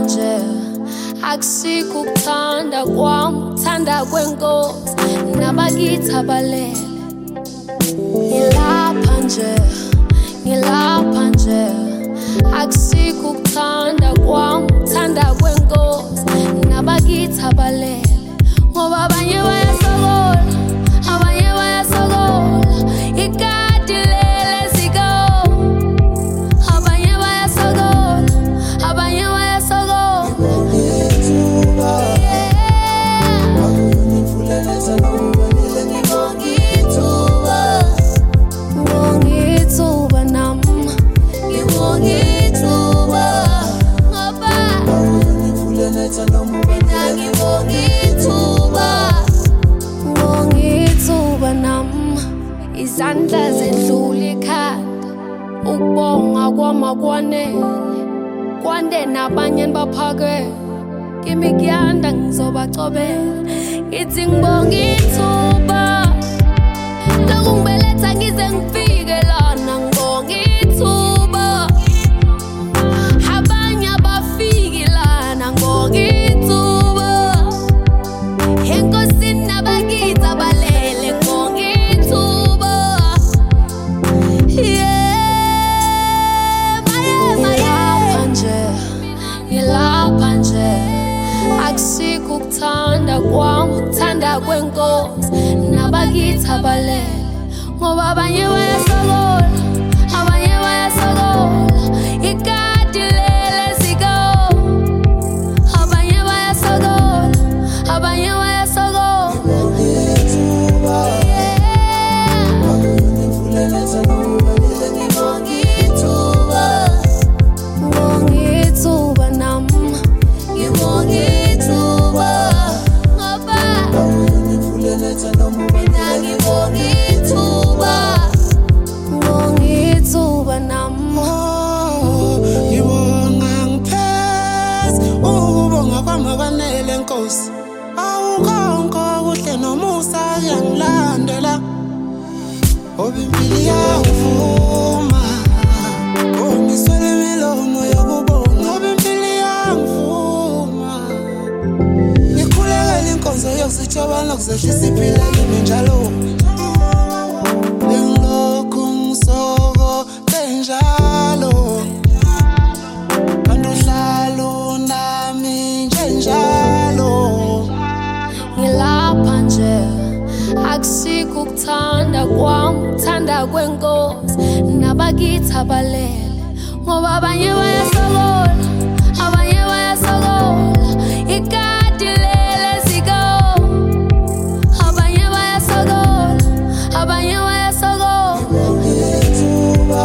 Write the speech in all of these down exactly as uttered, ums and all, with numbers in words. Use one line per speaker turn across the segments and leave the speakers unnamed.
nje akusikho ukuthanda kwami ukuthanda kwenkosi nabakithi abalele ngilapha nje ngilapha nje akusikho ukuthanda kwami ukuthanda kwenkosi nabakithi abalele ngoba abanye bayasokola abanye bayasokola ikati lele ziko abanye bayasokola abanye bayasokola ngithuba akuyonifuleleza nobonile ngibongithuba ngibongithuba nami ngibongithuba ngoba akuyonifuleleza nobonile ngibongithuba ngibongithuba nami izandla zendlula ekhanda ukubonga kwami akwanele kwande nabanye baphake kimi kuyanda ngizobacobela ngithi ngibonga ithuba lokungibeletha ngize ngifike lana ngibonga ithuba abanye abafiki lana ngibonga ithuba enkosini nabakithi abalele ngibonga ithuba yeah ngilapha nje ngilapha nje akusikho ukuthanda kwami ukuthanda kwenkosi nabakithi abalele ngoba abanye bayasokola abanye bayasokola ikati lele ziko abanye bayasokola abanye bayasokola ngithuba akuyonifuleleza nobonile ngibongithuba ngibongithuba nami ngibongithuba ngoba akuyonifuleleza nobonile ngibongithuba ngibongithuba nami
ngibonga ngipheza ukubonga kwami akwanele nkosi awukonke okuhle nomusa yangilandela oba impilo iyangivuma ongiswele imilomo yokubonga oba impilo iyangivuma ngikhulekela inkonzo yokusijobana nokuzehlisa iphila kimi njalo ngilokhu ngisokole njalo anohlalo nami njenjalo
ngilapha nje akusikho ukuthanda kwami ukuthanda kwenkosi nabakithi abalele ngoba abanye bayasokola abanye bayasokola ikati lele ziko abanye bayasokola abanye bayasokola
ngithuba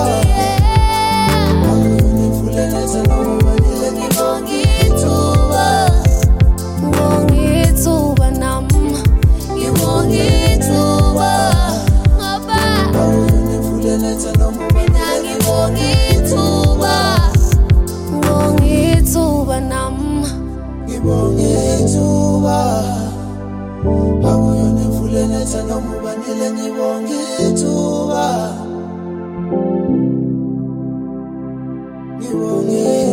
akuyonifuleleza nobonile ngibongithuba
ngibongithuba nami ngibongithuba ngoba
akuyonifuleleza nobonile
ngibongithuba ngibongithuba nami
ngibongithuba akuyonifuleleza nobonile ngibongithuba ngibongithuba